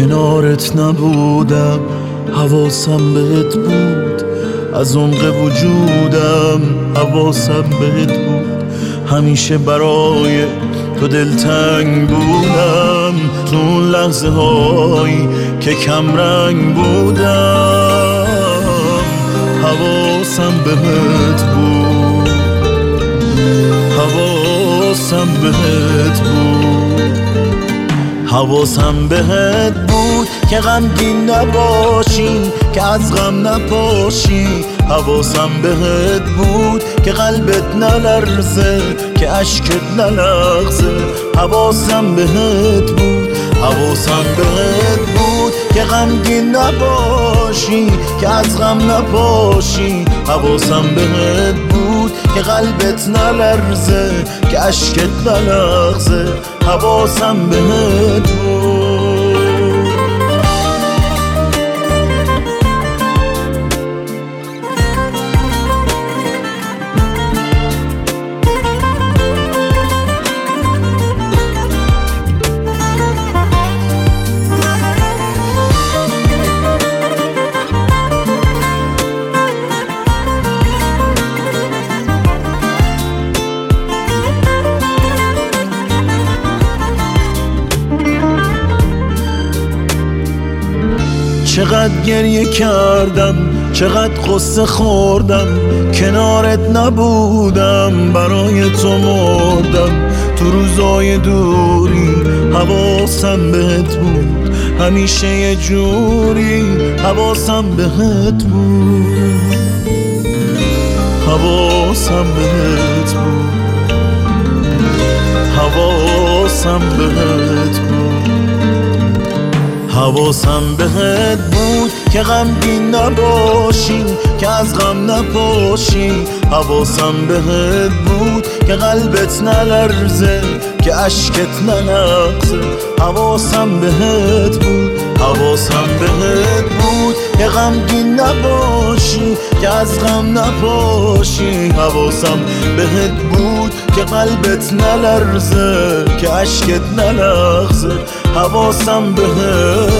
کنارت نبودم، حواسم بهت بود، از عمق وجودم حواسم بهت بود. همیشه برای تو دلتنگ بودم، تو اون لحظه هایی که کم رنگ بودم حواسم بهت بود، حواسم بهت بود، حواسم بهت بود که غمگین نباشی، که از غم نپاشی. حواسم بهت بود که قلبت نلرزه، که اشکت نلغزه. حواسم بهت بود، حواسم بهت بود که غمگین نباشی، که از غم نپاشی. حواسم بهت بود که قلبت نلرزه، که اشکت نلغزه. حواسم بهت بود. چقدر گریه کردم، چقدر قصه خوردم، کنارت نبودم، برای تو مردم. تو روزای دوری حواسم بهت بود، همیشه یه جوری حواسم بهت بود، حواسم بهت بود، حواسم بهت بود، حواسم بهت بود که غمگین نباشی، که از غم نپاشی. حواسم بهت بود که قلبت نلرزه، که اشکت نلغزه. حواسم بهت بود، حواسم بهت بود که غمگین نباشی، که از غم نپاشی. حواسم بهت بود که قلبت نلرزه، که اشکت نلغزه. حواسم بهت